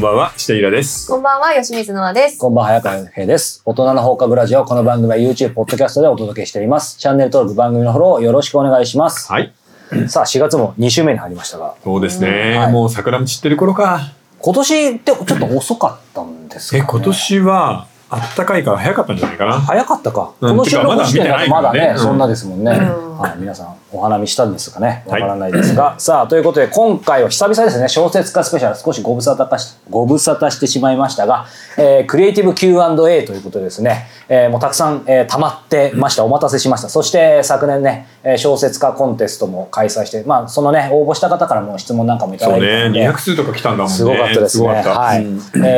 んばんは、下平です。 こんばんは、吉水乃です。 こんばんは、早川平です。大人の放課後ラジオ、この番組は YouTube、ポッドキャストでお届けしています。チャンネル登録、番組のフォローよろしくお願いします。 はい。 さあ、4月も2週目に入りましたが。 そうですね。はい、もう桜も散ってる頃か。 今年ってちょっと遅かったんですかね。 今年はあったかいから早かったんじゃないかな。 早かったか。この収録時点だとまだね、そんなですもんね。はい、皆さんお花見したんですかね。わからないですが。さあ、ということで今回は久々ですね、小説家スペシャル、少しご無沙汰してしまいましたが、クリエイティブ Q&A ということでですね、もうたくさん、溜まってました。お待たせしました。そして昨年ね、小説家コンテストも開催して、まあそのね、応募した方からも質問なんかもいただいてたんで、 そうね、200通とか来たんだもんね。 すごかったですね。はい。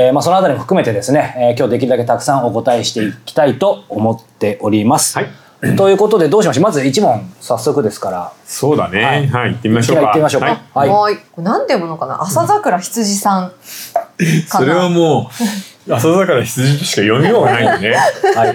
まあそのあたりも含めてですね、今日できるだけたくさんお答えしていきたいと思っております。 はい。 ということでどうしましょう。まず1問早速ですから。 そうだね。はい、行ってみましょうか。 行ってみましょうか。 はい。これなんて読むのかな。朝桜羊さん。 それはもう朝桜羊としか読みようがないよね。はい。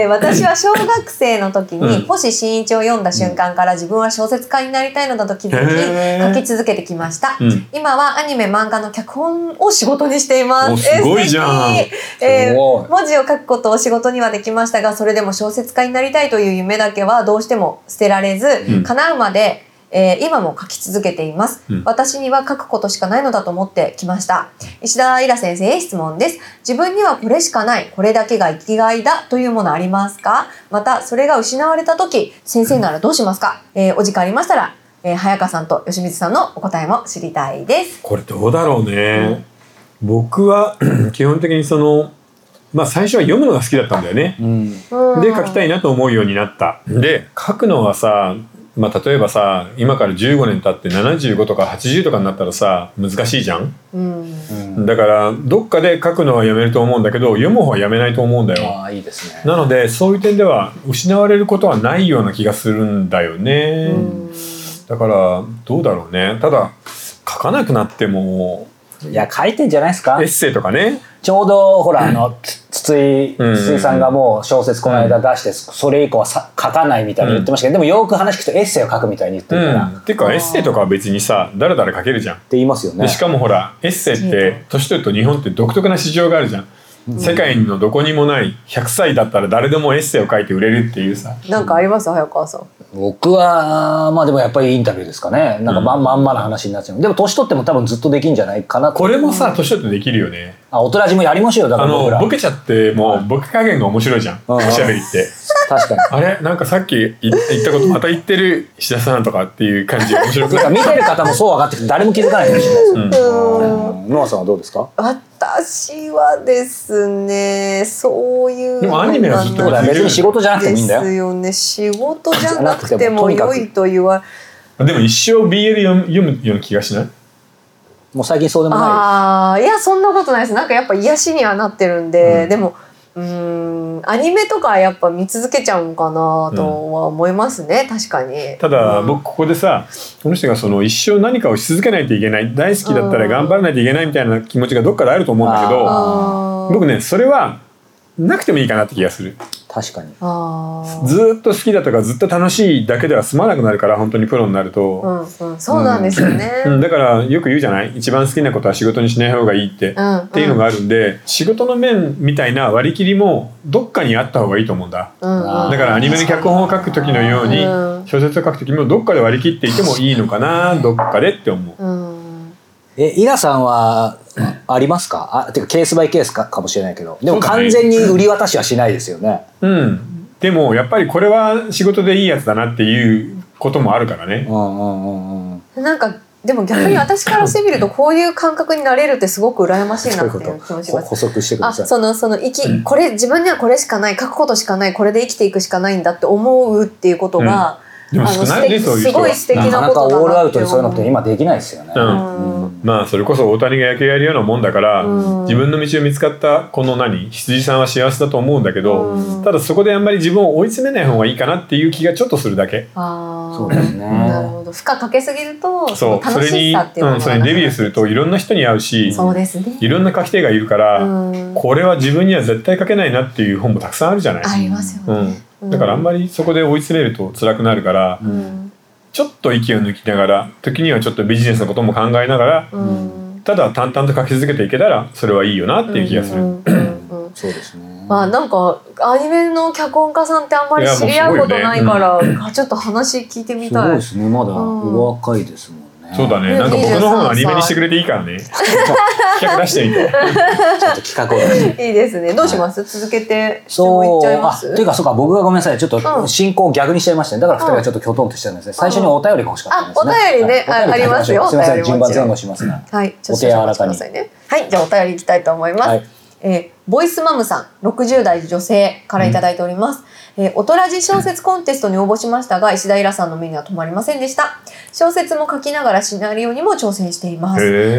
私は小学生の時に星新一を読んだ瞬間から自分は小説家になりたいのだと気づき書き続けてきました。今はアニメ漫画の脚本を仕事にしています。 すごいじゃん。 文字を書くことを仕事にはできましたが、それでも小説家になりたいという夢だけはどうしても捨てられず、叶うまで今も書き続けています。私には書くことしかないのだと思ってきました。石田イラ先生へ質問です。自分にはこれしかない、これだけが生きがいだというものありますか？またそれが失われた時、先生ならどうしますか？お時間ありましたら、早川さんと吉水さんのお答えも知りたいです。 これどうだろうね。僕は基本的にまあ最初は読むのが好きだったんだよね。で書きたいなと思うようになった。で書くのはさ、まあ、例えばさ、今から15年経って75とか80とかになったらさ、難しいじゃん、だからどっかで書くのはやめると思うんだけど、読む方はやめないと思うんだよ。 いいですね。 なのでそういう点では失われることはないような気がするんだよね。だからどうだろうね。ただ書かなくなっても、 いや書いてんじゃないですか。 エッセイとかね。 ちょうどほら筒井さんがもう小説この間出して、それ以降は書かないみたいに言ってましたけど、でもよく話聞くとエッセイを書くみたいに言ってるから。 っていうかエッセイとかは別にさ、だらだら書けるじゃんって言いますよね。 しかもほらエッセイって年取ると日本って独特な市場があるじゃん。世界のどこにもない100歳だったら誰でもエッセイを書いて売れるっていうさ。 なんかあります？早川さん。 僕はまあでもやっぱりインタビューですかね。なんかまんまな話になっちゃう。でも年取っても多分ずっとできんじゃないかな。 これもさ、年取ってできるよね。 大人じもやりましょうよ。だから僕らボケちゃってもうボケ加減が面白いじゃん、おしゃべりって。 確かに。 あれなんかさっき言ったことまた言ってる石田さんとかっていう感じ面白くない？ 見てる方もそう分かってきて誰も気づかないかもしれないです。ノアさんはどうですか？ 私はですね、そういうでもアニメはずっと別に仕事じゃなくてもいいんだよ。 ですよね。仕事じゃなくても良いと言わ。 でも一生 BL 読むような気がしない？ もう最近そうでもない。 いやそんなことないです。なんかやっぱ癒しにはなってるんで、でもアニメとかやっぱ見続けちゃうんかなとは思いますね、確かに。 ただ僕ここでさ、この人が一生何かをし続けないといけない、大好きだったら頑張らないといけないみたいな気持ちがどっかであると思うんだけど、僕ねそれはなくてもいいかなって気がする。 確かに。 ずっと好きだとかずっと楽しいだけでは済まなくなるから、本当にプロになると。 そうなんですよね。 だからよく言うじゃない、一番好きなことは仕事にしない方がいいって、っていうのがあるんで、仕事の面みたいな割り切りもどっかにあった方がいいと思うんだ。だからアニメの脚本を書く時のように小説を書く時もどっかで割り切っていてもいいのかな、どっかでって思う。 イラさんはありますか？てかケースバイケースかもしれないけど、でも完全に売り渡しはしないですよね。でもやっぱりこれは仕事でいいやつだなっていうこともあるからね。 なんかでも逆に私からしてみるとこういう感覚になれるってすごく羨ましいなっていう気持ちが。 補足してください。 これ自分にはこれしかない、書くことしかない、これで生きていくしかないんだって思うっていうことが、 でも少ないね、そういう人は。 すごい素敵なことだなって思う。 なかなかオールアウトでそういうのって今できないですよね。 まあそれこそ大谷が野球やるようなもんだから、自分の道を見つかったこの羊さんは幸せだと思うんだけど、ただそこであんまり自分を追い詰めない方がいいかなっていう気がちょっとするだけ。 そうですね。 なるほど。負荷かけすぎると楽しさっていうのがそれにデビューするといろんな人に会うし、 そうですね、 いろんな書き手がいるから、これは自分には絶対書けないなっていう本もたくさんあるじゃない。 ありますよね。 だからあんまりそこで追い詰めると辛くなるから、ちょっと息を抜きながら、時にはちょっとビジネスのことも考えながら、たただ淡々と書き続けていけたらそれはいいよなっていう気がする。 そうですね。 まあなんかアニメの脚本家さんってあんまり知り合うことないから、ちょっと話聞いてみたい。 そうですね。まだお若いですもんね。 そうだね。なんか僕の方がアニメにしてくれていいからね。企画出してみて。 ちょっと企画を出して。 いいですね。どうします？続けて質問いっちゃいます？ っていうかそうか、僕がごめんなさい。ちょっと進行を逆にしちゃいましたね。だから2人がちょっときょとんとしてたんですね。最初にお便りが欲しかったんですね。 お便りね、ありますよ。 すみません、順番前後しますが。 はい、お手柔らかに。はい、じゃあお便りいきたいと思います。ボイスマムさん、60代女性からいただいております。おとらじ小説コンテストに応募しましたが、石田イラさんの目には止まりませんでした。小説も書きながらシナリオにも挑戦しています。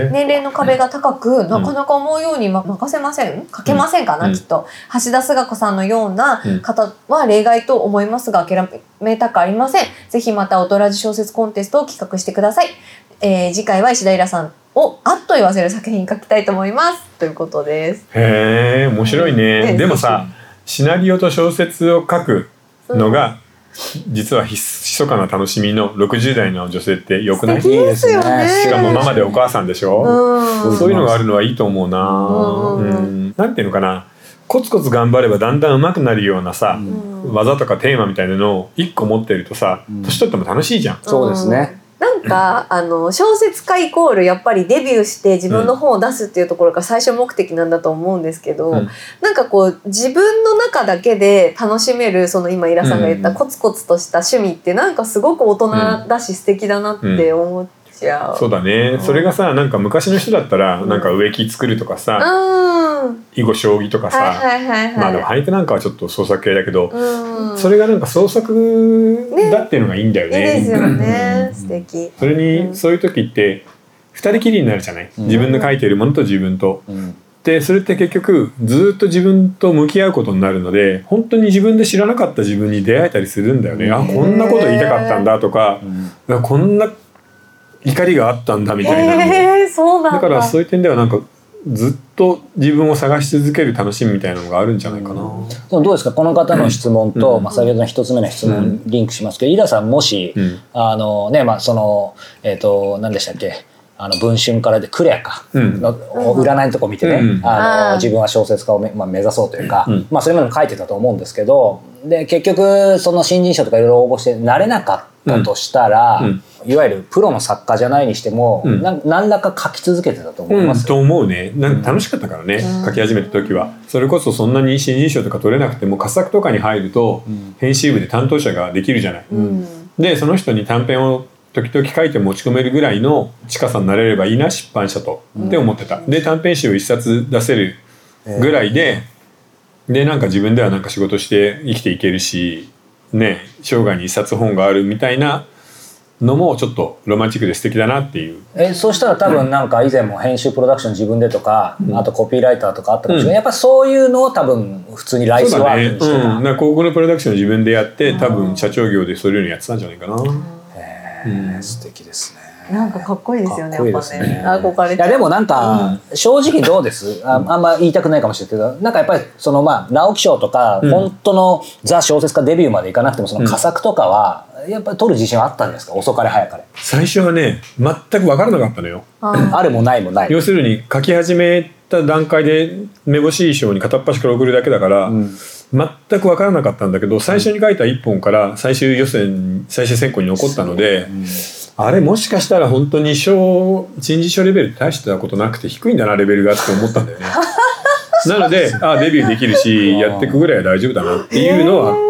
年齢の壁が高く、なかなか思うように書けませんかな、きっと。橋田壽賀子さんのような方は例外と思いますが、諦めたくありません。ぜひまたおとらじ小説コンテストを企画してください。次回は石田イラさんをあっと言わせる作品書きたいと思いますということです。 へえ、面白いね。でもさ、シナリオと小説を書くのが、実は密かな楽しみの60代の女性ってよくない？ いいですよね。 しかもママでお母さんでしょ。そういうのがあるのはいいと思うな。なんていうのかな、コツコツ頑張ればだんだん上手くなるようなさ、技とかテーマみたいなのを1個持ってるとさ、年取っても楽しいじゃん。 そうですね。 なんか小説家イコールやっぱりデビューして自分の本を出すっていうところが最初目的なんだと思うんですけど、なんかこう自分の中だけで楽しめる、その今イラさんが言ったコツコツとした趣味ってなんかすごく大人だし素敵だなって思っちゃう。 そうだね。それがさ、なんか昔の人だったらなんか植木作るとかさ、囲碁将棋とかさ、まあでも俳句なんかはちょっと創作系だけど、それがなんか創作だっていうのがいいんだよね。 いいですよね。素敵。 それにそういう時って二人きりになるじゃない。自分の書いているものと自分と。でそれって結局ずっと自分と向き合うことになるので、本当に自分で知らなかった自分に出会えたりするんだよね。あ、こんなこと言いたかったんだとか、こんな怒りがあったんだみたいな。 そうなんだ。 だからそういう点ではなんかずっと自分を探し続ける楽しみみたいなのがあるんじゃないかな。 どうですか、この方の質問と、先ほどの一つ目の質問リンクしますけど、イラさんもし、その何でしたっけ、文春からでクレアか、の占いのとこ見てね、自分は小説家を目指そうというか、それまでも書いてたと思うんですけど、で結局その新人賞とかいろいろ応募してなれなかったとしたら、いわゆるプロの作家じゃないにしても、何らか書き続けてたと思います。 と思うね。なんか楽しかったからね、書き始めた時は。それこそそんなに新人賞とか取れなくても佳作とかに入ると、編集部で担当者ができるじゃない。でその人に短編を時々書いて持ち込めるぐらいの近さになれればいいな、出版社とって思ってた。で短編集を一冊出せるぐらいで、なんか自分ではなんか仕事して生きていけるしね、生涯に一冊本があるみたいなのもちょっとロマンチックで素敵だなっていう。 そうしたら多分なんか以前も編集プロダクション自分でとか、あとコピーライターとかあったかもしれない、やっぱそういうのを多分普通にライフワークにしてた。 なんか広告のプロダクション自分でやって、多分社長業でそういうのやってたんじゃないかな。 素敵ですね。 なんかかっこいいですよね。やっぱね。憧れて。 いやでもなんか正直どうです？あんま言いたくないかもしれないけど、なんかやっぱりその直木賞とか本当のザ小説家デビューまでいかなくてもその佳作とかはやっぱり取る自信はあったんですか？遅かれ早かれ。 最初はね全く分からなかったのよ。 あるもないもない。 要するに書き始めた段階でめぼしい賞に片っ端から送るだけだから。全く分からなかったんだけど、最初に書いた1本から最終選考に残ったので、あれもしかしたら本当に新人賞レベルって大したことなくて低いんだなレベルがって思ったんだよね。なのでデビューできるしやっていくぐらいは大丈夫だなっていうのはあった。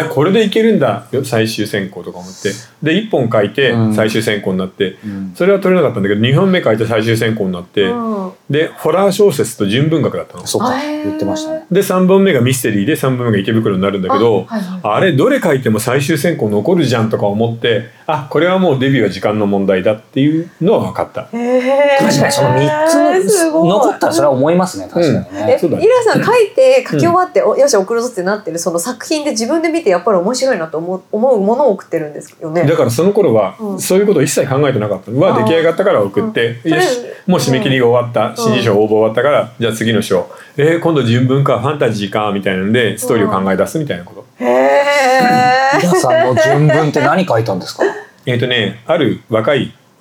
これでいけるんだ最終選考とか思って、で1本書いて最終選考になって、それは取れなかったんだけど2本目書いて最終選考になって、でホラー小説と純文学だったの。 そうか、言ってましたね。 で3本目がミステリーで3本目が池袋になるんだけど、あれどれ書いても最終選考残るじゃんとか思って、これはもうデビューは時間の問題だっていうのは分かった。 確かにその3つ残ったらそれは思いますね。確かにね。 イラさん書き終わって、よし送るぞってなってるその作品で自分で見てやっぱり面白いなと思うものを送ってるんですよね。 だからその頃はそういうことを一切考えてなかった。出来上がったから送って、よしもう締め切りが終わった、新人賞応募終わったから、じゃあ次の賞今度純文かファンタジーかみたいなのでストーリーを考え出すみたいなこと。 イラさんの純文って何書いたんですか？ ある若い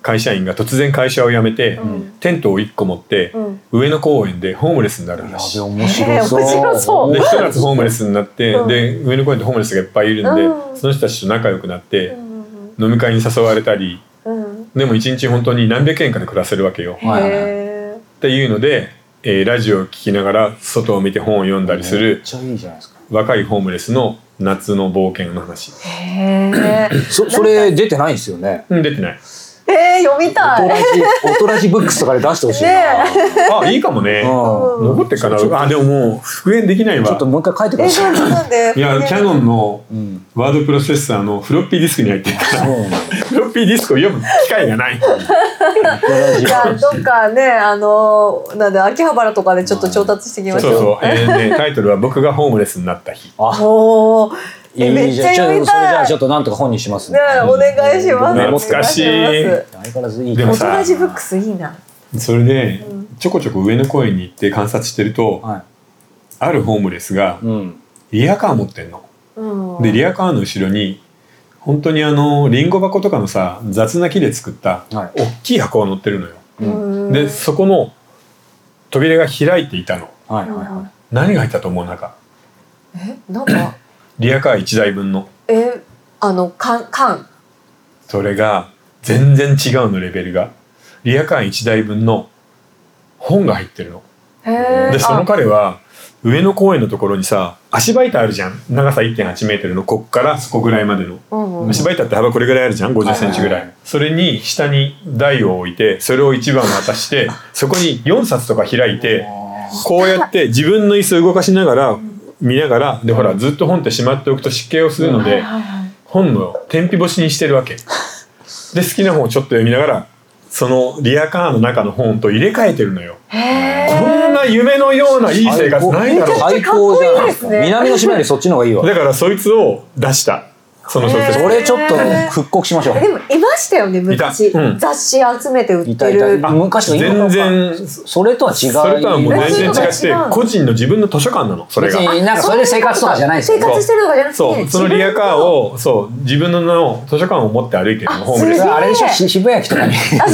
会社員が突然会社を辞めて、テントを1個持って、上野公園でホームレスになる話。 面白そう。 面白そうでひと夏ホームレスになって、で上野公園ってホームレスがいっぱいいるんで、その人たちと仲良くなって、飲み会に誘われたり、でも1日本当に何百円かで暮らせるわけよ。っていうので、ラジオを聞きながら外を見て本を読んだりする、 めっちゃいいじゃないですか。 若いホームレスの夏の冒険の話。 それ出てないんですよね。 出てない。 読みたい。 オトラジブックスとかで出してほしいな。 あ、いいかもね。残ってっかな。あ、でももう復元できないわ。 ちょっともう一回書いてください。 いや、キャノンのワードプロセッサーのフロッピーディスクに入ってるから、フロッピーディスクを読む機会がない。 じゃあどっかね、なんで秋葉原とかでちょっと調達してきましょう。 そうそう。タイトルは僕がホームレスになった日。 おー。めっちゃ読みたい。 それじゃあちょっとなんとか本にしますね。 お願いします。 懐かしい。 相変わらずいい。 でもさ、 オトラジブックスいいな。 それでちょこちょこ上野公園に行って観察してると、あるホームレスがリアカー持ってんの。でリアカーの後ろに本当にリンゴ箱とかのさ、雑な木で作った大きい箱が乗ってるのよ。でそこの扉が開いていたの。何が入ったと思う？中。 なんかリアカー1台分の。 缶。 それが全然違うの、レベルが。リアカー1台分の本が入ってるの。でその彼は上野公園のところにさ、足場板あるじゃん。長さ 1.8 メートルのこっからそこぐらいまでの。足場板って幅これぐらいあるじゃん。50センチぐらい。それに下に台を置いて、それを1番渡して、そこに4冊とか開いて、こうやって自分の椅子を動かしながら見ながら、でほらずっと本ってしまっておくと湿気をするので、本の天日干しにしてるわけで、好きな本をちょっと読みながらそのリアカーの中の本と入れ替えてるのよ。こんな夢のようないい生活ないだろう。 最高じゃないですか。南の島よりそっちの方がいいわ。 だからそいつを出した。その小説。 それちょっと復刻しましょう。 でもいましたよね、昔。雑誌集めて売ってる。 昔の全然それとは違う。 それとはもう全然違って個人の自分の図書館なの。それがなんかそれで生活とかじゃないですよ。 生活してるとかじゃなくて、 そうそのリアカーを自分の図書館を持って歩いてるの。ホームレス。 あれでしょ、渋谷駅とかに。 そう。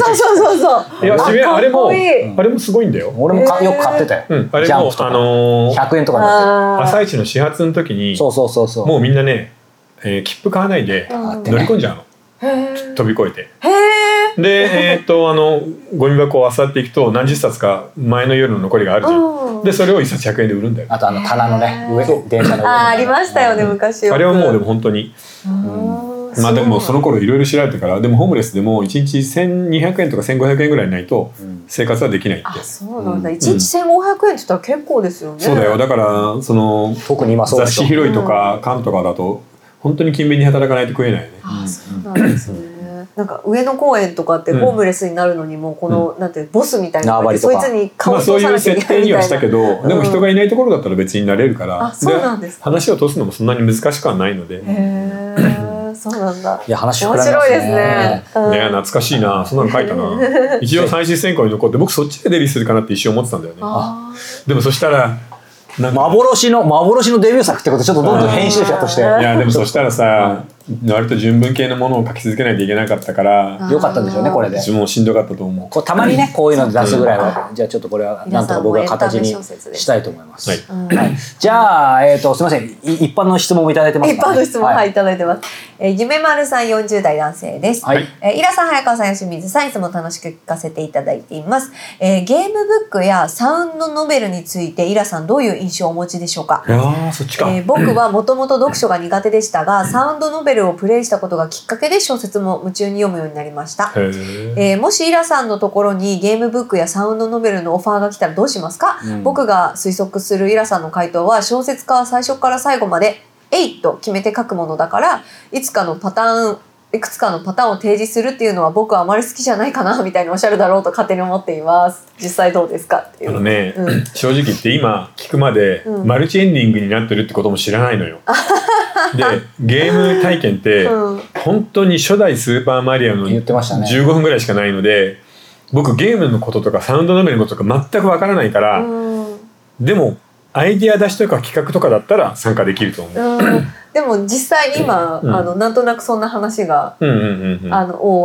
いや渋谷あれもすごいんだよ。 俺もよく買ってたよ。 あれも 100円とかだった。 朝一の始発の時にそうもうみんなね。切符買わないで乗り込んじゃうの。飛び越えて。でゴミ箱を漁っていくと何十冊か前の夜の残りがあるじゃん。でそれを1冊100円で売るんだよ。 あと棚のね上、電車の上。 ありましたよね昔。 あれはもうでも本当にまあでもその頃いろいろ調べてから、でもホームレスでも1日1200円とか1500円ぐらいないと生活はできないって。 あ、そうなんだ。1日1500円って言ったら結構ですよね。 そうだよ。だから特に今雑誌拾いとか缶とかだと本当に勤勉に働かないと食えないよね。 あ、そうなんですね。なんか上野公園とかってホームレスになるのにもこのなんてボスみたいなそいつに顔をそういう設定にはしたけど、でも人がいないところだったら別になれるから、話を通すのもそんなに難しくはないので。 へえ、そうなんだ。 いや話面白いですね。 懐かしいな。そんなの書いたな。一応最終選考に残って、僕そっちでデビューするかなって一瞬思ってたんだよね。でもそしたら幻のデビュー作ってことちょっとどんどん編集者として。いやでもそしたらさ、割と純文系のものを書き続けないといけなかったからよかったんでしょうね、これで。 もうしんどかったと思う。 たまにねこういうの出すぐらいは、じゃあちょっとこれはなんとか僕は形にしたいと思います。じゃあすみません、一般の質問もいただいてますか。 一般の質問はいただいてます。夢丸さん40代男性です。イラさん、早川さん、吉水さん、いつも楽しく聞かせていただいています。ゲームブックやサウンドノベルについてイラさんどういう印象をお持ちでしょうか。 そっちか。 僕はもともと読書が苦手でしたが、サウンドノベルをプレイしたことがきっかけで小説も夢中に読むようになりました。もしイラさんのところにゲームブックやサウンドノベルのオファーが来たらどうしますか。僕が推測するイラさんの回答は、小説家は最初から最後までと決めて書くものだから、いくつかのパターンを提示するっていうのは僕はあまり好きじゃないかなみたいにおっしゃるだろうと勝手に思っています。実際どうですかっていう。 正直言って今聞くまでマルチエンディングになってるってことも知らないのよ。でゲーム体験って本当に初代スーパーマリオの15分ぐらいしかないので、僕ゲームのこととかサウンドノベルのこととか全くわからないから、でもアイディア出しとか企画とかだったら参加できると思う。 でも実際今なんとなくそんな話がを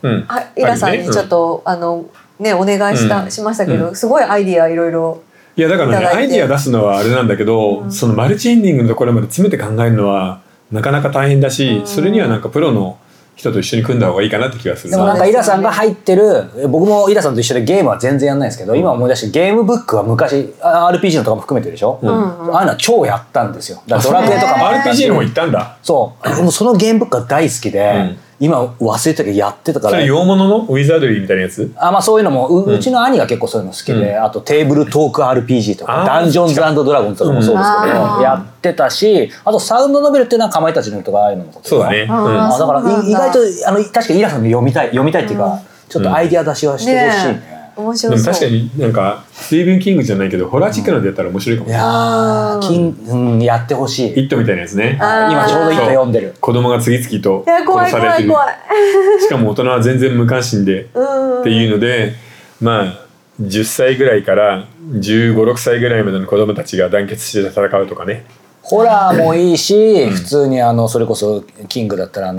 イラさんにちょっとねお願いしましたけど、すごいアイディアいろいろ。 いやだからねアイディア出すのはあれなんだけど、そのマルチエンディングのところまで詰めて考えるのはなかなか大変だし、それにはなんかプロの人と一緒に組んだ方がいいかなって気がする。 でもなんかイラさんが入ってる、僕もイラさんと一緒でゲームは全然やんないんですけど、今思い出してゲームブックは昔 RPG のとかも含めてるでしょ、ああいうのは超やったんですよ。だからドラクエとかも RPG の方行ったんだ。 そうでもそのゲームブックが大好きで、今忘れたけどやってたから。 それ洋物のウィザードリーみたいなやつ？ まあそういうのも うちの兄が結構そういうの好きで、あとテーブルトーク RPG とかダンジョンズ&ドラゴンズとかもそうですけど、やってたし、あとサウンドノベルっていうのはかまいたちのとかああいうのもそうだね。だから意外と確かにイラさんの読みたいっていうか、ちょっとアイディア出しはしてほしいね。 面白そう。 確かになんかスティーブン・キングじゃないけどホラーチックなのでやったら面白いかも。 いややってほしい。 イットみたいなやつね。 今ちょうどイット読んでる。 子供が次々と殺されてる。しかも大人は全然無関心でっていうので、まあ10歳ぐらいから15、6歳ぐらいまでの子供たちが団結して戦うとかね。 ホラーもいいし、普通にそれこそキングだったら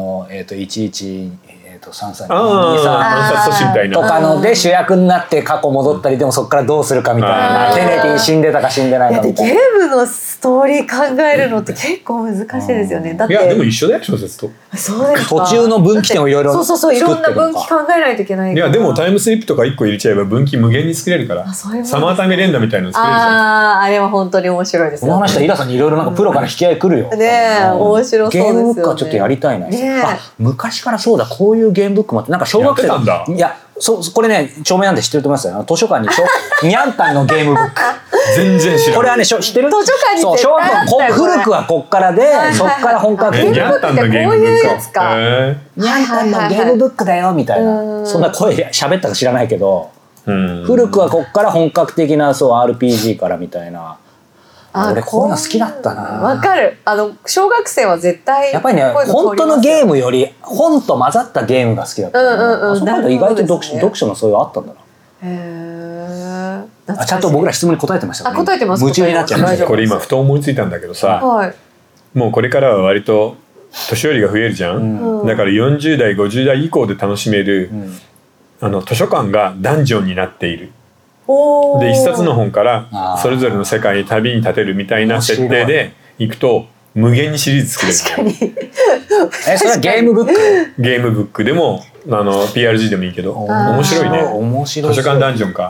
1133 暗殺阻止みたいなとかので主役になって過去戻ったり、でもそこからどうするかみたいな、ケネディ死んでたか死んでないかみたいな。 ゲームのストーリー考えるのって結構難しいですよね。だっていやでも一緒だよ小説と。 そうですか。 途中の分岐点をいろいろいろんな分岐考えないといけない。 いやでもタイムスリップとか1個入れちゃえば分岐無限に作れるから。サマータイム連打みたいなの作れるじゃん。 あれは本当に面白いですよ。 この話はイラさんにいろいろなんかプロから引き合い来るよ。 ねえ面白そうですよね。 ゲームブックはちょっとやりたいな。昔からそうだ、こういうゲームブックもあって、なんか小学生いやこれね著名なんで知ってると思いますよ。図書館にニャンタンのゲームブック全然知らない。 これはね知ってる？ 図書館にそう小学校古くはこっからで、そっから本格的にニャンタンのゲームブックか。 ニャンタンのゲームブックだよみたいな、そんな声喋ったか知らないけど、古くはこっから本格的なRPG からみたいな。俺こういうの好きだったな。 わかる。小学生は絶対やっぱりね、本当のゲームより本と混ざったゲームが好きだった。そういう意外と読書のそういうのあったんだな。へえ。ちゃんと僕ら質問に答えてましたね。 答えてます。 夢中になっちゃいました。 これ今ふと思いついたんだけどさ、もうこれからは割と年寄りが増えるじゃん。だから40代50代以降で楽しめる図書館がダンジョンになっている。で一冊の本からそれぞれの世界に旅に立てるみたいな設定でいくと無限にシリーズ作れる。 確かに。 それはゲームブック？ ゲームブックでもPRG でもいいけど面白いね。 面白い。 図書館ダンジョンか。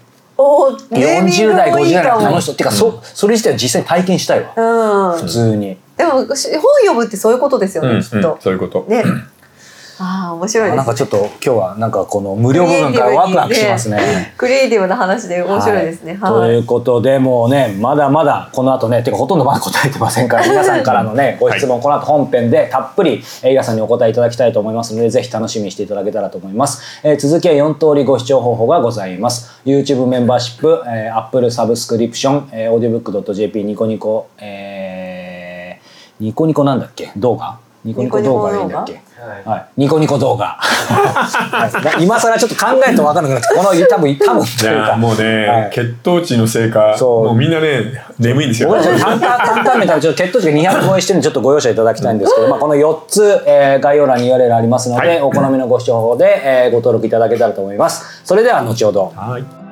40代50代の楽しそうっていうか、それ自体は実際に体験したいわ。普通に。 でも本読むってそういうことですよね、きっと。 そういうこと。 ね。面白いです。 なんかちょっと今日はなんかこの無料部分からワクワクしますね。 クリエイティブな話で面白いですね。 ということでもうね、まだまだこの後ね、てかほとんどまだ答えてませんから、皆さんからのねご質問この後本編でたっぷりイラさんにお答えいただきたいと思いますので、ぜひ楽しみにしていただけたらと思います。続きは4通りご視聴方法がございます。YouTube メンバーシップ、Apple サブスクリプション、audiobook.jp ニコニコニコニコなんだっけ動画？ニコニコ動画でいいんだっけ？はい、ニコニコ動画。今更ちょっと考えると分からなくなって、この多分というかもうね、血糖値のせいかもうみんなね眠いんですよ。 担々麺ちょっと血糖値が200超えしてるんでちょっとご容赦いただきたいんですけど、この4つ、概要欄に URL ありますので、お好みのご視聴法で、ご登録いただけたらと思います。それでは後ほど。